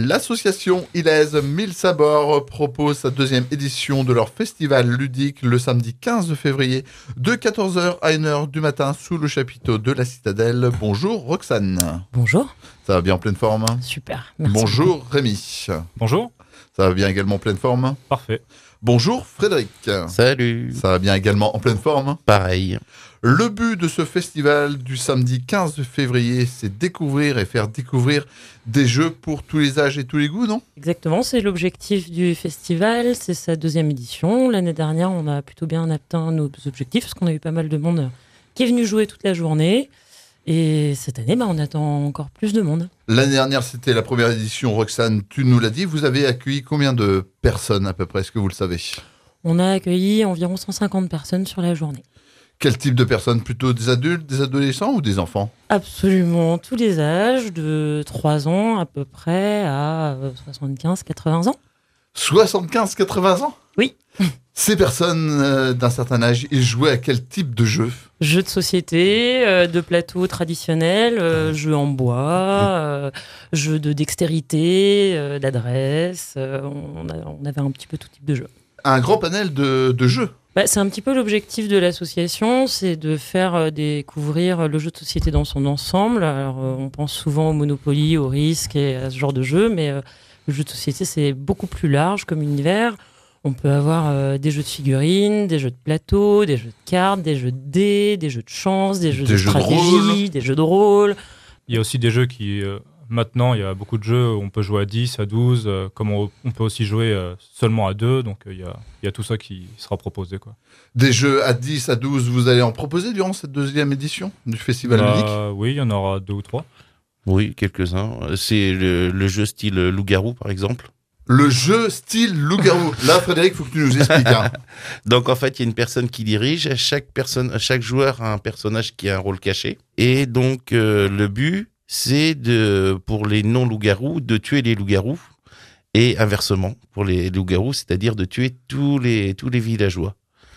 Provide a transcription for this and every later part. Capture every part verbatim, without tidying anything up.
L'association Ilaise Mille Sabords propose sa deuxième édition de leur festival ludique le samedi quinze février de quatorze heures à une heure du matin sous le chapiteau de la Citadelle. Bonjour Roxane. Bonjour. Ça va bien en pleine forme? Super, merci. Bonjour Rémi. Bonjour. Ça va bien également en pleine forme? Parfait. Bonjour Frédéric. Salut. Ça va bien également en pleine forme? Pareil. Le but de ce festival du samedi quinze février, c'est découvrir et faire découvrir des jeux pour tous les âges et tous les goûts, non? Exactement, c'est l'objectif du festival, c'est sa deuxième édition. L'année dernière, on a plutôt bien atteint nos objectifs parce qu'on a eu pas mal de monde qui est venu jouer toute la journée. Et cette année, bah, on attend encore plus de monde. L'année dernière, c'était la première édition. Roxane, tu nous l'as dit. Vous avez accueilli combien de personnes à peu près? Est-ce que vous le savez? On a accueilli environ cent cinquante personnes sur la journée. Quel type de personnes? Plutôt des adultes, des adolescents ou des enfants? Absolument tous les âges, de trois ans à peu près à soixante-quinze à quatre-vingts ans. soixante-quinze à quatre-vingts ans? Oui. Ces personnes euh, d'un certain âge, ils jouaient à quel type de jeu? Jeux de société, euh, de plateau traditionnels, euh, jeux en bois, euh, jeux de dextérité, euh, d'adresse. Euh, on, a- on avait un petit peu tout type de jeux. Un grand panel de, de jeux. Bah, c'est un petit peu l'objectif de l'association, c'est de faire euh, découvrir le jeu de société dans son ensemble. Alors, euh, on pense souvent au Monopoly, au Risque et à ce genre de jeu, mais euh, le jeu de société, c'est beaucoup plus large comme univers. On peut avoir euh, des jeux de figurines, des jeux de plateau, des jeux de cartes, des jeux de dés, des jeux de chance, des jeux Des de jeux de stratégie, rôle. des jeux de rôle. Il y a aussi des jeux qui, euh, maintenant, il y a beaucoup de jeux où on peut jouer à dix, à douze, euh, comme on, on peut aussi jouer euh, seulement à deux, donc euh, il y, a, il y a tout ça qui sera proposé, quoi. Des jeux à dix, à douze, vous allez en proposer durant cette deuxième édition du festival Bah, ludique? oui, il y en aura deux ou trois. Oui, quelques-uns. C'est le, le jeu style loup-garou, par exemple. Le jeu style loup-garou. Là, Frédéric, il faut que tu nous expliques. Hein. Donc, en fait, il y a une personne qui dirige. Chaque personne, chaque joueur a un personnage qui a un rôle caché. Et donc, euh, le but, c'est de, pour les non-loups-garous, de tuer les loups-garous. Et inversement, pour les loups-garous, c'est-à-dire de tuer tous les, tous les villageois.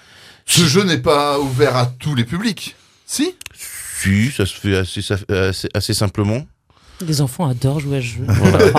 Ce jeu n'est pas ouvert à tous les publics. Si? Si, ça se fait assez, assez, assez simplement. Les enfants adorent jouer à ce jeu. Voilà.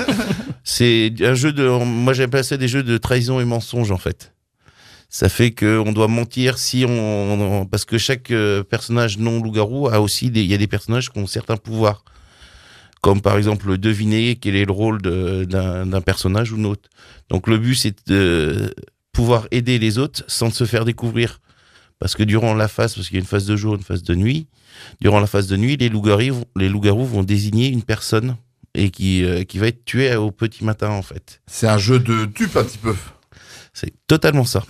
C'est un jeu de, moi j'appelle ça des jeux de trahison et mensonge en fait. Ça fait que on doit mentir si on, on- parce que chaque euh, personnage non loup-garou a aussi des, il y a des personnages qui ont certains pouvoirs, comme par exemple deviner quel est le rôle de- d'un, d'un personnage ou d'un autre. Donc le but c'est de pouvoir aider les autres sans se faire découvrir, parce que durant la phase, parce qu'il y a une phase de jour, une phase de nuit, durant la phase de nuit, les loups-garous, les loups-garous vont désigner une personne et qui, euh, qui va être tué au petit matin, en fait. C'est un jeu de dupe un petit peu. C'est totalement ça.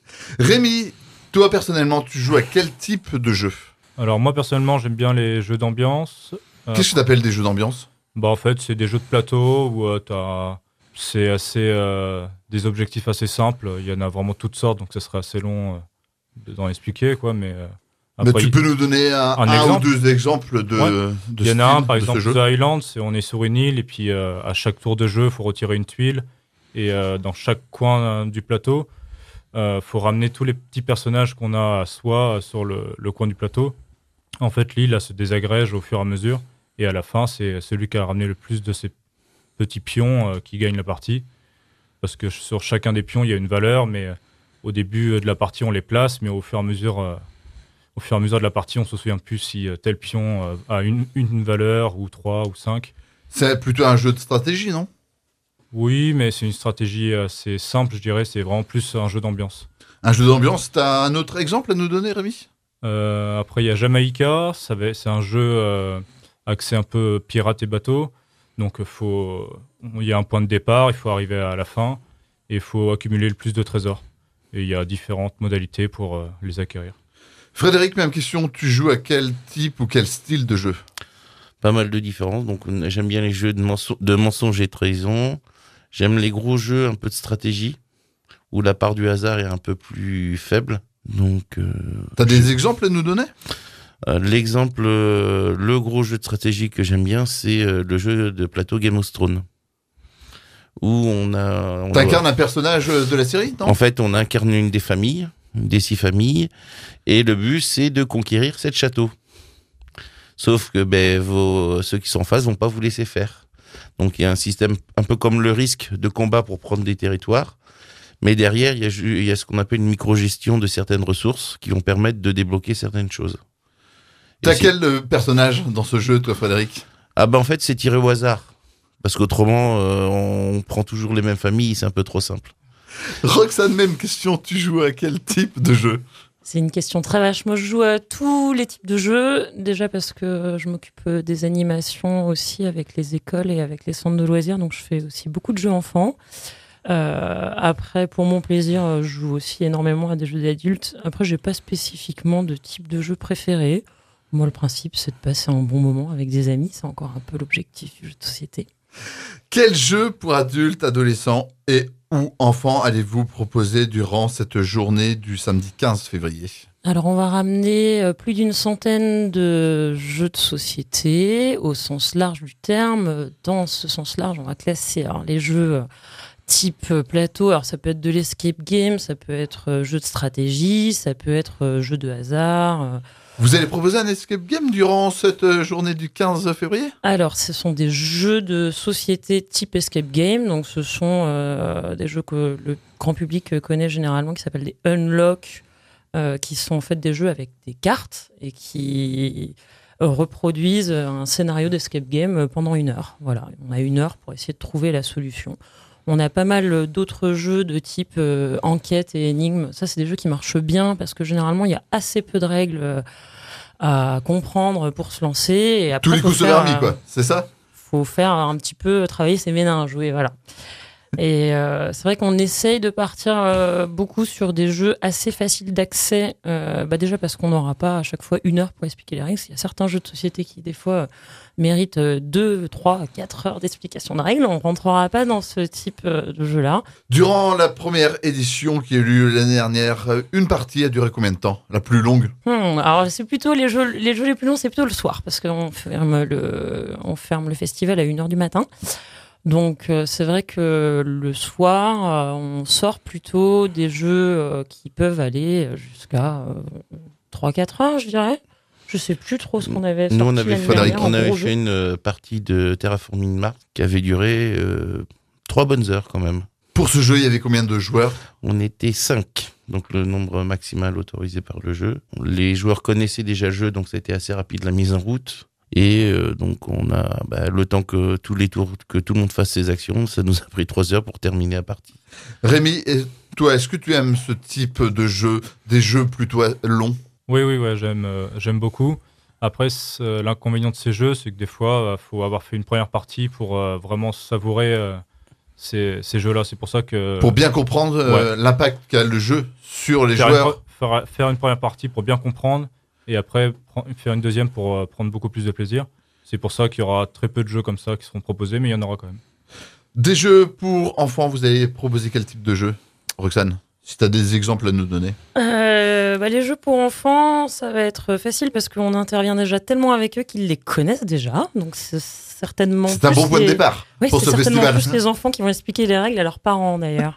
Rémi, toi personnellement, tu joues à quel type de jeu? Alors moi, personnellement, j'aime bien les jeux d'ambiance. Euh, Qu'est-ce que tu appelles des jeux d'ambiance? Bah, en fait, c'est des jeux de plateau où euh, t'as... c'est assez, euh, des objectifs assez simples. Il y en a vraiment toutes sortes, donc ce serait assez long euh, d'en expliquer, quoi, mais... euh, Mais après, tu il- peux nous donner un, un un ou exemple deux exemples de, Ouais. de Il y en a style un, par de ce exemple, jeu. The Island, c'est on est sur une île et puis euh, à chaque tour de jeu, il faut retirer une tuile. Et euh, dans chaque coin euh, du plateau, il faut ramener tous les petits personnages qu'on a à soi euh, sur le, le coin du plateau. En fait, l'île elle se désagrège au fur et à mesure. Et à la fin, c'est celui qui a ramené le plus de ces petits pions euh, qui gagne la partie. Parce que sur chacun des pions, il y a une valeur, mais euh, au début de la partie, on les place, mais au fur et à mesure... euh, Au fur et à mesure de la partie, on se souvient plus si euh, tel pion euh, a une, une valeur, ou trois, ou cinq. C'est plutôt un jeu de stratégie, non? Oui, mais c'est une stratégie assez simple, je dirais. C'est vraiment plus un jeu d'ambiance. Un jeu d'ambiance, t'as un autre exemple à nous donner, Rémi? Euh, après, il y a Jamaïca. Ça va- C'est un jeu euh, axé un peu pirate et bateau. Donc, euh, faut, il y a un point de départ, il faut arriver à la fin, et il faut accumuler le plus de trésors. Et il y a différentes modalités pour euh, les acquérir. Frédéric, même question, tu joues à quel type ou quel style de jeu? Pas mal de différences. Donc, on- j'aime bien les jeux de, menso- de mensonge et trahison. J'aime les gros jeux un peu de stratégie, où la part du hasard est un peu plus faible. Donc, euh, T'as des exemples à nous donner? euh, l'exemple, euh, le gros jeu de stratégie que j'aime bien, c'est euh, le jeu de plateau Game of Thrones. Où on a... on T'incarnes un personnage de la série, non? En fait, on incarne une des familles, une des six familles, et le but, c'est de conquérir sept châteaux. Sauf que ben, vos, ceux qui sont en face vont pas vous laisser faire. Donc il y a un système un peu comme le risque de combat pour prendre des territoires. Mais derrière, il y a, il y a ce qu'on appelle une micro-gestion de certaines ressources qui vont permettre de débloquer certaines choses. T'as quel euh, personnage dans ce jeu, toi, Frédéric ? Ah ben en fait, c'est tiré au hasard. Parce qu'autrement, euh, on prend toujours les mêmes familles, c'est un peu trop simple. Roxane, même question, tu joues à quel type de jeu ? C'est une question très vache. Moi, je joue à tous les types de jeux. Déjà parce que je m'occupe des animations aussi avec les écoles et avec les centres de loisirs. Donc, je fais aussi beaucoup de jeux enfants. Euh, après, pour mon plaisir, je joue aussi énormément à des jeux d'adultes. Après, j'ai pas spécifiquement de type de jeu préféré. Moi, le principe, c'est de passer un bon moment avec des amis. C'est encore un peu l'objectif du jeu de société. Quel jeu pour adultes, adolescents et ou enfants allez-vous proposer durant cette journée du samedi quinze février ? Alors, on va ramener plus d'une centaine de jeux de société au sens large du terme. Dans ce sens large, on va classer alors, les jeux type plateau. Alors, ça peut être de l'escape game, ça peut être jeu de stratégie, ça peut être jeu de hasard. Vous allez proposer un escape game durant cette journée du quinze février ? Alors, ce sont des jeux de société type escape game. Donc, ce sont euh, des jeux que le grand public connaît généralement, qui s'appellent des unlock, euh, qui sont en fait des jeux avec des cartes et qui euh, reproduisent un scénario d'escape game pendant une heure. Voilà, on a une heure pour essayer de trouver la solution. On a pas mal d'autres jeux de type euh, enquête et énigme. Ça, c'est des jeux qui marchent bien parce que généralement, il y a assez peu de règles euh, à comprendre pour se lancer. Et après, tous les coups se vermis, quoi. C'est ça ? Faut faire un petit peu travailler ses méninges, oui, voilà. Et euh, c'est vrai qu'on essaye de partir euh, beaucoup sur des jeux assez faciles d'accès, euh, bah déjà parce qu'on n'aura pas à chaque fois une heure pour expliquer les règles. Il y a certains jeux de société qui, des fois, euh, méritent deux, trois, quatre heures d'explication de règles. On ne rentrera pas dans ce type euh, de jeu-là. Durant la première édition qui a eu lieu l'année dernière, une partie a duré combien de temps ? La plus longue ? Hmm, alors, c'est plutôt les jeux, les jeux les plus longs, c'est plutôt le soir, parce qu'on ferme le, on ferme le festival à une heure du matin. Donc euh, c'est vrai que le soir, euh, on sort plutôt des jeux euh, qui peuvent aller jusqu'à euh, trois quatre heures, je dirais. Je sais plus trop ce qu'on avait sorti. Nous, on avait fait, dernière, on avait fait une euh, partie de Terraforming Mars qui avait duré euh, trois bonnes heures quand même. Pour ce jeu, il y avait combien de joueurs ? On était cinq, donc le nombre maximal autorisé par le jeu. Les joueurs connaissaient déjà le jeu, donc ça a été assez rapide la mise en route. Et euh, donc on a bah, le temps que tous les tours, que tout le monde fasse ses actions, ça nous a pris trois heures pour terminer la partie. Rémi, et toi, est-ce que tu aimes ce type de jeu, des jeux plutôt longs ? Oui, oui, ouais, j'aime, euh, j'aime beaucoup. Après, l'inconvénient de ces jeux, c'est que des fois, il euh, faut avoir fait une première partie pour euh, vraiment savourer euh, ces, ces jeux-là. C'est pour ça que... Pour bien comprendre euh, ouais. l'impact qu'a le jeu sur les faire joueurs. Une, faire, faire une première partie pour bien comprendre et après faire une deuxième pour euh, prendre beaucoup plus de plaisir. C'est pour ça qu'il y aura très peu de jeux comme ça qui seront proposés, mais il y en aura quand même. Des jeux pour enfants, vous allez proposer quel type de jeu, Roxane ? Si tu as des exemples à nous donner. Euh, bah les jeux pour enfants, ça va être facile parce qu'on intervient déjà tellement avec eux qu'ils les connaissent déjà. Donc c'est certainement C'est un bon point les... de départ oui, pour ce festival. C'est certainement plus les enfants qui vont expliquer les règles à leurs parents d'ailleurs.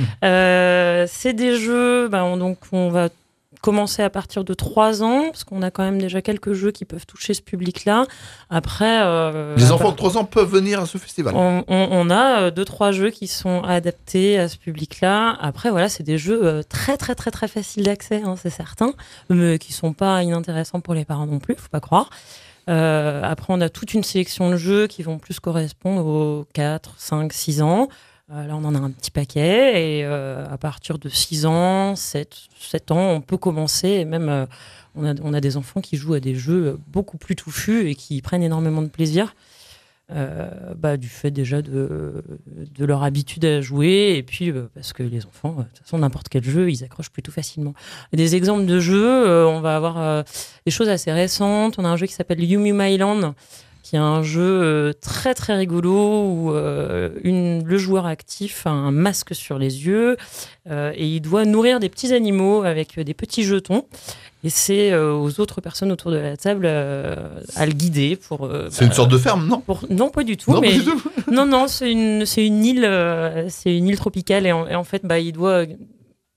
euh, c'est des jeux, bah, on, donc on va commencer à partir de trois ans, parce qu'on a quand même déjà quelques jeux qui peuvent toucher ce public-là. Après, euh, les enfants de trois ans peuvent venir à ce festival. On, on, on a deux, trois jeux qui sont adaptés à ce public-là. Après, voilà, c'est des jeux très, très, très, très faciles d'accès, hein, c'est certain, mais qui sont pas inintéressants pour les parents non plus, faut pas croire. Euh, après, on a toute une sélection de jeux qui vont plus correspondre aux quatre, cinq, six ans. Euh, là, on en a un petit paquet et euh, à partir de six ans, sept, sept ans, on peut commencer. Et même, euh, on, a, on a des enfants qui jouent à des jeux beaucoup plus touffus et qui prennent énormément de plaisir euh, bah, du fait déjà de, de leur habitude à jouer et puis euh, parce que les enfants, de toute façon, n'importe quel jeu, ils accrochent plutôt facilement. Des exemples de jeux, euh, on va avoir euh, des choses assez récentes. On a un jeu qui s'appelle Yumi Myland, qui est un jeu euh, très très rigolo où euh, une, le joueur actif a un masque sur les yeux euh, et il doit nourrir des petits animaux avec des petits jetons. Et c'est euh, aux autres personnes autour de la table euh, à le guider pour. Euh, c'est bah, une sorte de ferme, non pour, Non, pas du tout. Non, mais, pas du tout. non, non, c'est une, c'est une île, euh, c'est une île tropicale et en, et en fait, bah, il doit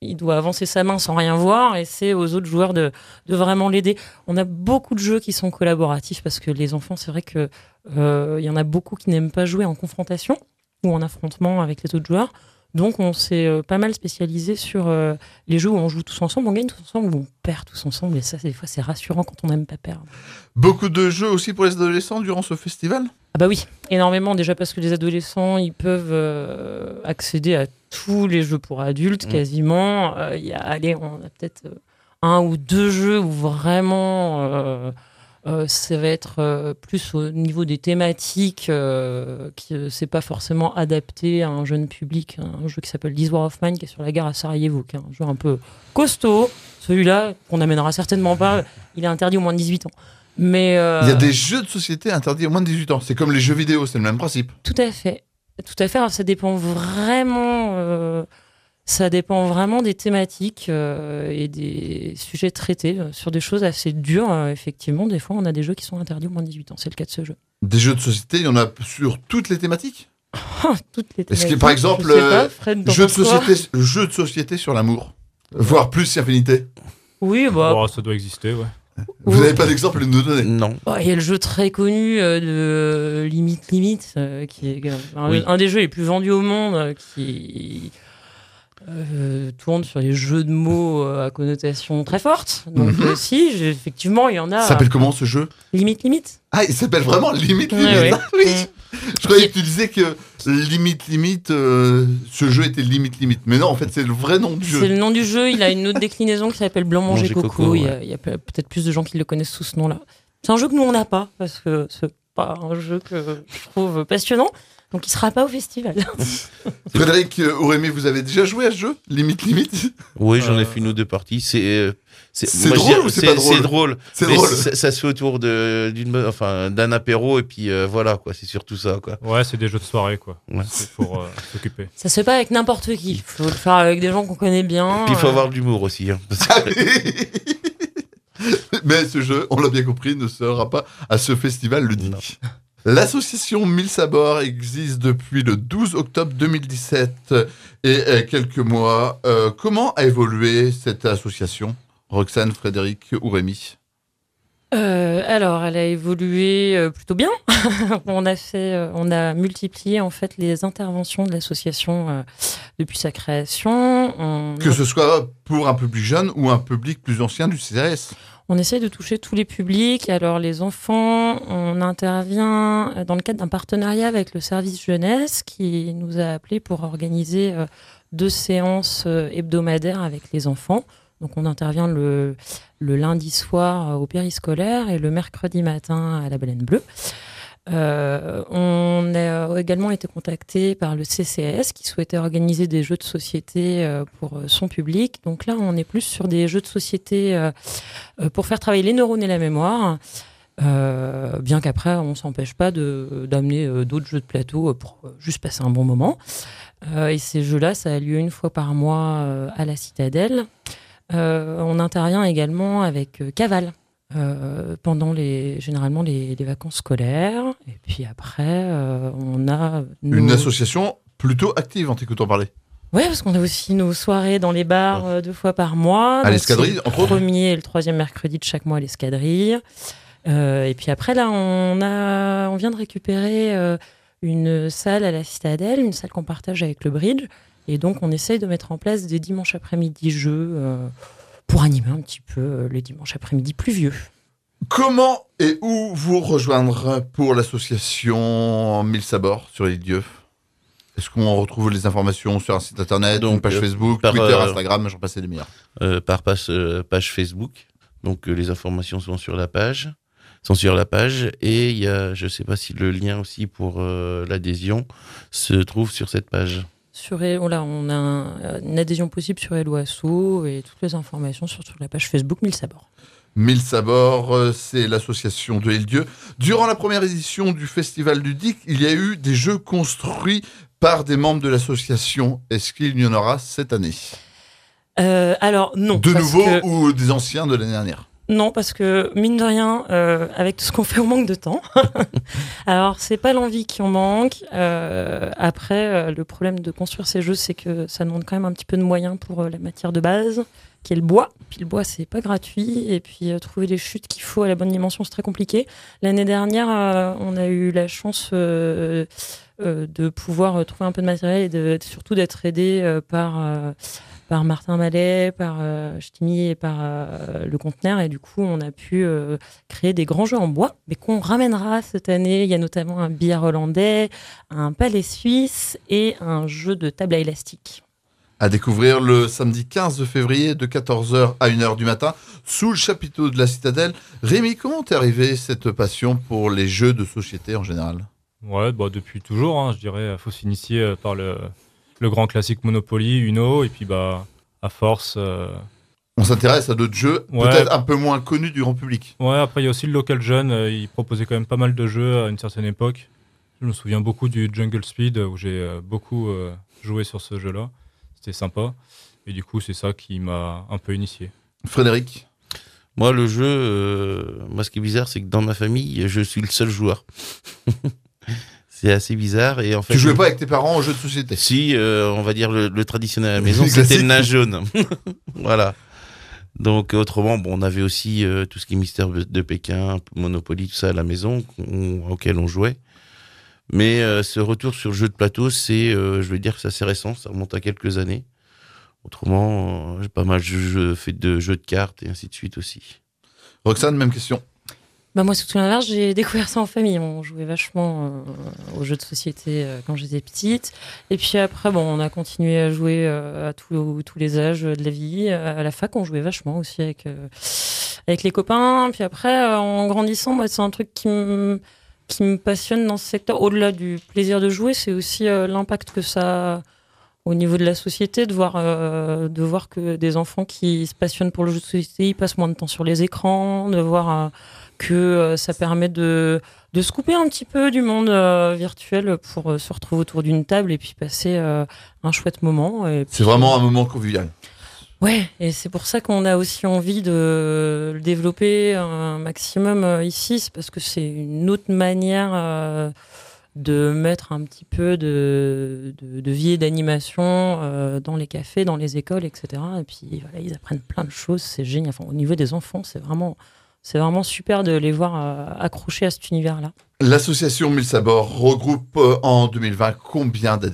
il doit avancer sa main sans rien voir et c'est aux autres joueurs de, de vraiment l'aider. On a beaucoup de jeux qui sont collaboratifs parce que les enfants, c'est vrai que euh, il y en a beaucoup qui n'aiment pas jouer en confrontation ou en affrontement avec les autres joueurs. Donc on s'est euh, pas mal spécialisé sur euh, les jeux où on joue tous ensemble, on gagne tous ensemble ou on perd tous ensemble. Et ça, des fois, c'est rassurant quand on n'aime pas perdre. Beaucoup de jeux aussi pour les adolescents durant ce festival ? Ah bah oui, énormément déjà parce que les adolescents, ils peuvent euh, accéder à tous les jeux pour adultes Mmh. quasiment. Euh, y a, allez, on a peut-être euh, un ou deux jeux où vraiment euh, euh, ça va être euh, plus au niveau des thématiques euh, qui euh, c'est pas forcément adapté à un jeune public. Un jeu qui s'appelle This War of Mine qui est sur la gare à Sarajevo, qui est un jeu un peu costaud. Celui-là, qu'on n'amènera certainement pas, il est interdit aux moins de dix-huit ans. Mais euh, Il y a des jeux de société interdits aux moins de dix-huit ans. C'est comme les jeux vidéo, c'est le même principe. Tout à fait. Tout à fait. Alors, ça dépend vraiment, euh, ça dépend vraiment des thématiques euh, et des sujets traités euh, sur des choses assez dures. Euh, effectivement, des fois, on a des jeux qui sont interdits aux moins de dix-huit ans. C'est le cas de ce jeu. Des jeux de société, il y en a sur toutes les thématiques. Toutes les Est-ce que, thématiques, par exemple, je sais pas, euh, Fred, t'en jeux de penses quoi société, jeux de société sur l'amour, voire plus si affinité. Oui, bah, Oh, ça doit exister, ouais. Vous n'avez pas d'exemple à nous donner ? Non. bah, il y a le jeu très connu euh, de Limite Limite, euh, qui est euh, un, Oui. un des jeux les plus vendus au monde, euh, qui euh, tourne sur les jeux de mots euh, à connotation très forte. Donc, Mhm. euh, si, j'ai- effectivement, il y en a. Ça s'appelle comment ce jeu ? Limite Limite. Ah, il s'appelle vraiment Limite Ouais, Limite. ouais. Ah oui. Mm. Je croyais que tu disais que Limite Limite, euh, ce jeu était Limite Limite. Mais non, en fait, c'est le vrai nom du C'est jeu. le nom du jeu. Il a une autre déclinaison qui s'appelle Blanc Manger Manger Coco. Coco, Il y a, il y a pe- peut-être plus de gens qui le connaissent sous ce nom-là. C'est un jeu que nous, on n'a pas, parce que c'est pas un jeu que je trouve passionnant. Donc, il sera pas au festival. Frédéric euh, Aurémy, vous avez déjà joué à ce jeu Limite Limite ? Oui, j'en ai Euh, fait une ou deux parties. C'est euh, C'est moi, je drôle dirais- ou c'est pas drôle C'est drôle. C'est Mais drôle. Ça, ça se fait autour de d'une bonne- enfin d'un apéro et puis euh, voilà quoi. C'est surtout ça quoi. Ouais, c'est des jeux de soirée, quoi. Ouais. C'est pour euh, s'occuper. Ça se fait pas avec n'importe qui. Il faut le faire avec des gens qu'on connaît bien. Puis il faut Euh, avoir de l'humour aussi. Hein, parce que- Ah oui. Mais ce jeu, on l'a bien compris, ne sera pas à ce festival ludique. L'association mille Sabords existe depuis le douze octobre deux mille dix-sept et euh, quelques mois. Euh, comment a évolué cette association ? Roxane, Frédéric ou Rémi ? Euh, alors, elle a évolué euh, plutôt bien. on a fait, euh, on a multiplié en fait les interventions de l'association euh, depuis sa création. On, Que ce soit pour un public jeune ou un public plus ancien du C R S. on essaie de toucher tous les publics. Alors, les enfants, on intervient dans le cadre d'un partenariat avec le service jeunesse qui nous a appelés pour organiser euh, deux séances euh, hebdomadaires avec les enfants. Donc, on intervient le, le lundi soir euh, au périscolaire et le mercredi matin à la Baleine Bleue. Euh, on a également été contacté par le C C S qui souhaitait organiser des jeux de société euh, pour euh, son public. Donc là, on est plus sur des jeux de société euh, euh, pour faire travailler les neurones et la mémoire. Euh, bien qu'après, on s'empêche pas de, d'amener euh, d'autres jeux de plateau pour euh, juste passer un bon moment. Euh, et ces jeux-là, ça a lieu une fois par mois euh, à la Citadelle. Euh, on intervient également avec euh, Caval euh, pendant les, généralement les, les vacances scolaires. Et puis après, euh, on a... nos- Une association plutôt active en t'écoutant parler. Ouais, parce qu'on a aussi nos soirées dans les bars euh, deux fois par mois. À Donc, l'Escadrille, c'est entre le autres. premier et le troisième mercredi de chaque mois à l'Escadrille. Euh, et puis après, là, on, a, on vient de récupérer euh, une salle à la Citadelle, une salle qu'on partage avec le Bridge. Et donc, on essaye de mettre en place des dimanches après-midi jeux euh, pour animer un petit peu euh, les dimanches après-midi pluvieux. Comment et où vous rejoindre pour l'association mille Sabords sur les dieux ? Est-ce qu'on retrouve les informations sur un site internet, Donc, une page euh, Facebook, par, Twitter, euh, Instagram, j'en passais des meilleurs. euh, par page, euh, page Facebook. Donc euh, les informations sont sur la page, sont sur la page et il y a, je sais pas si le lien aussi pour euh, l'adhésion se trouve sur cette page. Sur, oh là, on a un- une adhésion possible sur Eloasso et toutes les informations sont sur la page Facebook mille Sabords. mille Sabords, euh, c'est l'association de Dieu. Durant la première édition du festival ludique, il y a eu des jeux construits par des membres de l'association. Est-ce qu'il y en aura cette année ? Euh, alors non. De parce nouveaux que- ou des anciens de l'année dernière ? Non, parce que mine de rien, euh, avec tout ce qu'on fait, on manque de temps. Alors, c'est pas l'envie qui en manque. Euh, après, euh, le problème de construire ces jeux, c'est que ça demande quand même un petit peu de moyens pour euh, la matière de base, qui est le bois. Puis le bois, c'est pas gratuit. Et puis, euh, trouver les chutes qu'il faut à la bonne dimension, c'est très compliqué. L'année dernière, euh, on a eu la chance euh, euh, de pouvoir euh, trouver un peu de matériel et de, surtout d'être aidé euh, par... Euh, par Martin Mallet, par euh, Ch'timi et par euh, le Conteneur. Et du coup, on a pu euh, créer des grands jeux en bois, mais qu'on ramènera cette année. Il y a notamment un billard hollandais, un palais suisse et un jeu de table à élastique. À découvrir le samedi quinze février de quatorze heures à une heure du matin sous le chapiteau de la Citadelle. Rémi, comment t'es arrivé cette passion pour les jeux de société en général ? Ouais, bah, depuis toujours, hein, je dirais. Il faut s'initier par le... le grand classique Monopoly, Uno, et puis bah à force. Euh... On s'intéresse à d'autres jeux, ouais. peut-être un peu moins connus du grand public. Ouais, après il y a aussi le local jeune, euh, il proposait quand même pas mal de jeux à une certaine époque. Je me souviens beaucoup du Jungle Speed où j'ai euh, beaucoup euh, joué sur ce jeu-là. C'était sympa, et du coup c'est ça qui m'a un peu initié. Frédéric ? Moi le jeu, euh, moi ce qui est bizarre c'est que dans ma famille je suis le seul joueur. C'est assez bizarre. Et en fait, tu jouais pas avec tes parents aux jeux de société ? Si, euh, on va dire le, le traditionnel à la maison, c'était le nain jaune. Voilà. Donc autrement, bon, on avait aussi euh, tout ce qui est Mystère de Pékin, Monopoly, tout ça à la maison, on, auquel on jouait. Mais euh, ce retour sur le jeu de plateau, c'est, euh, je veux dire que c'est assez récent, ça remonte à quelques années. Autrement, euh, j'ai pas mal de jeux, fait de jeux de cartes et ainsi de suite aussi. Roxane, même question. Bah moi, c'est tout l'inverse, j'ai découvert ça en famille. On jouait vachement euh, aux jeux de société euh, quand j'étais petite. Et puis après, bon, on a continué à jouer euh, à tous, tous les âges de la vie. À la fac, on jouait vachement aussi avec, euh, avec les copains. Puis après, euh, en grandissant, moi, c'est un truc qui me, qui me passionne dans ce secteur. Au-delà du plaisir de jouer, c'est aussi euh, l'impact que ça a au niveau de la société, de voir, euh, de voir que des enfants qui se passionnent pour le jeu de société, ils passent moins de temps sur les écrans, de voir... Euh, que euh, ça permet de, de se couper un petit peu du monde euh, virtuel pour euh, se retrouver autour d'une table et puis passer euh, un chouette moment. Et puis, c'est vraiment un moment convivial. Ouais, et c'est pour ça qu'on a aussi envie de le développer un maximum euh, ici, c'est parce que c'est une autre manière euh, de mettre un petit peu de, de, de vie et d'animation euh, dans les cafés, dans les écoles, et cetera. Et puis voilà, ils apprennent plein de choses, c'est génial. Enfin, au niveau des enfants, c'est vraiment... C'est vraiment super de les voir euh, accrochés à cet univers-là. L'association Mille Sabords regroupe euh, en deux mille vingt combien d'adhérents ?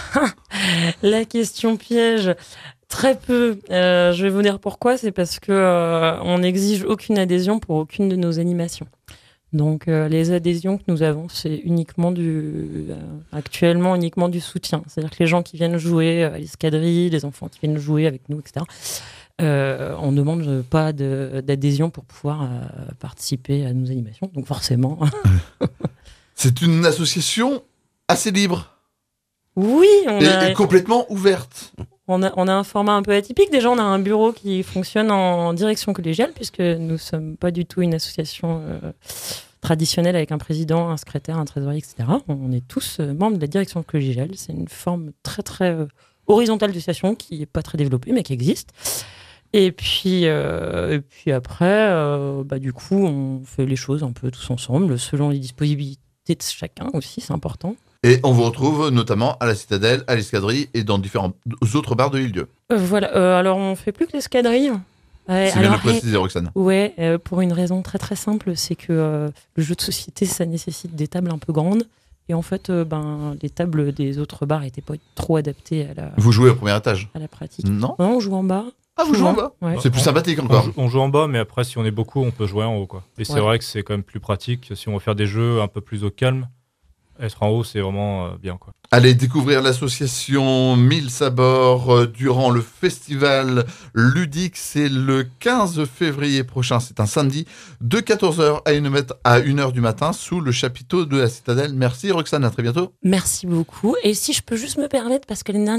La question piège, très peu. Euh, je vais vous dire pourquoi. C'est parce que euh, on n'exige aucune adhésion pour aucune de nos animations. Donc euh, les adhésions que nous avons, c'est uniquement du, euh, actuellement uniquement du soutien. C'est-à-dire que les gens qui viennent jouer à l'escadrille, les enfants qui viennent jouer avec nous, et cetera. Euh, on ne demande pas de, d'adhésion pour pouvoir euh, participer à nos animations, donc forcément. C'est une association assez libre. Oui, on et, a, et complètement ouverte. On a, on a un format un peu atypique. Déjà, on a un bureau qui fonctionne en direction collégiale, puisque nous ne sommes pas du tout une association euh, traditionnelle avec un président, un secrétaire, un trésorier, et cetera. On est tous euh, membres de la direction collégiale. C'est une forme très, très euh, horizontale d'association qui n'est pas très développée, mais qui existe. Et puis, euh, et puis après, euh, bah, du coup, on fait les choses un peu tous ensemble, selon les disponibilités de chacun aussi, c'est important. Et on vous retrouve notamment à la Citadelle, à l'Escadrille et dans différents autres bars de l'île-Dieu. Euh, voilà, euh, alors on fait plus que l'escadrille. Ouais, c'est bien de préciser, Roxane. Ouais, euh, pour une raison très très simple, c'est que euh, le jeu de société, ça nécessite des tables un peu grandes. Et en fait, euh, ben, les tables des autres bars n'étaient pas trop adaptées à la, vous jouez au premier étage ? À la pratique. Non, non, on joue en bas. Ah, vous jouez en bas ? Ouais. C'est plus sympathique encore. On joue, on joue en bas, mais après, si on est beaucoup, on peut jouer en haut, quoi. Et c'est ouais. vrai que c'est quand même plus pratique. Si on veut faire des jeux un peu plus au calme, être en haut, c'est vraiment euh, bien, quoi. Allez découvrir l'association Mille Sabords euh, durant le festival ludique. C'est le quinze février prochain. C'est un samedi de quatorze heures à une heure du matin sous le chapiteau de la Citadelle. Merci Roxane, à très bientôt. Merci beaucoup. Et si je peux juste me permettre, parce que l'année dernière, on a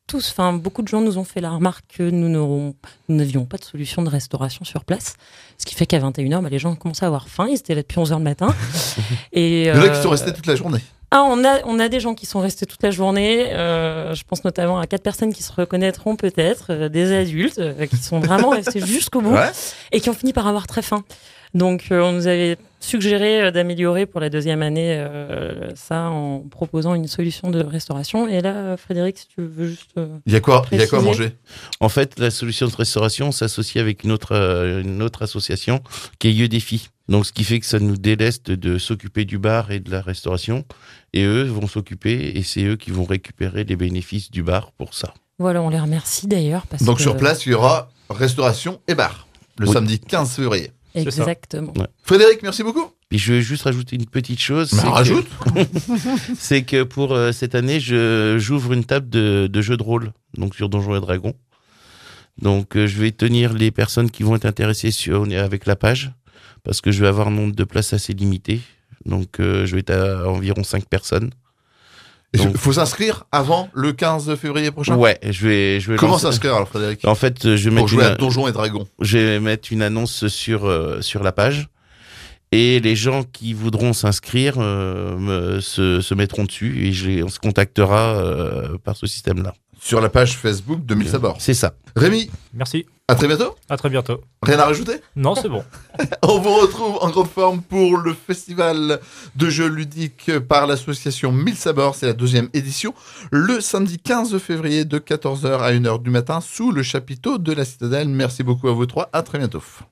tous, enfin beaucoup de gens nous ont fait la remarque que nous n'aurons- nous n'avions pas de solution de restauration sur place. Ce qui fait qu'à vingt et une heures, bah, les gens commençaient à avoir faim. Ils étaient là depuis onze heures le matin. Et, Il y en a qui euh, sont restés toute la journée. Ah, on a, on a des gens qui sont restés toute la journée. Euh, je pense notamment à quatre personnes qui se reconnaîtront peut-être, euh, des adultes euh, qui sont vraiment restés jusqu'au bout Ouais. et qui ont fini par avoir très faim. Donc, euh, on nous avait suggéré euh, d'améliorer pour la deuxième année euh, ça en proposant une solution de restauration. Et là, euh, Frédéric, si tu veux juste... euh, Il y a quoi, il y a quoi à Préciser. manger? En fait, la solution de restauration s'associe avec une autre, euh, une autre association qui est Yeux Défi. Donc, ce qui fait que ça nous déleste de s'occuper du bar et de la restauration. Et eux vont s'occuper et c'est eux qui vont récupérer les bénéfices du bar pour ça. Voilà, on les remercie d'ailleurs. Parce Donc que- sur place, il y aura restauration et bar le Oui. samedi quinze février. C'est ça. Exactement. Frédéric, merci beaucoup. Puis je vais juste rajouter une petite chose. Mais c'est que- rajoute. C'est que pour euh, cette année, je, j'ouvre une table de, de jeux de rôle, donc sur Donjons et Dragons. Donc euh, je vais tenir les personnes qui vont être intéressées sur, avec la page, parce que je vais avoir un nombre de places assez limité. Donc euh, je vais être à environ cinq personnes. Il Donc- faut s'inscrire avant le quinze février prochain. Ouais, je vais, je vais Comment lancer- s'inscrire alors, Frédéric? En fait, je vais, Pour mettre jouer à une, Donjons et Dragons. je vais mettre une annonce sur, euh, sur la page. Et les gens qui voudront s'inscrire euh, me- se, se mettront dessus et je les- on se contactera euh, par ce système-là. Sur la page Facebook de Mille Sabords. C'est ça. Rémi, Merci. à très bientôt. À très bientôt. Rien à rajouter? Non, c'est bon. On vous retrouve en grande forme pour le festival de jeux ludiques par l'association Mille Sabords. C'est la deuxième édition. Le samedi quinze février de quatorze heures à une heure du matin sous le chapiteau de la Citadelle. Merci beaucoup à vous trois. À très bientôt.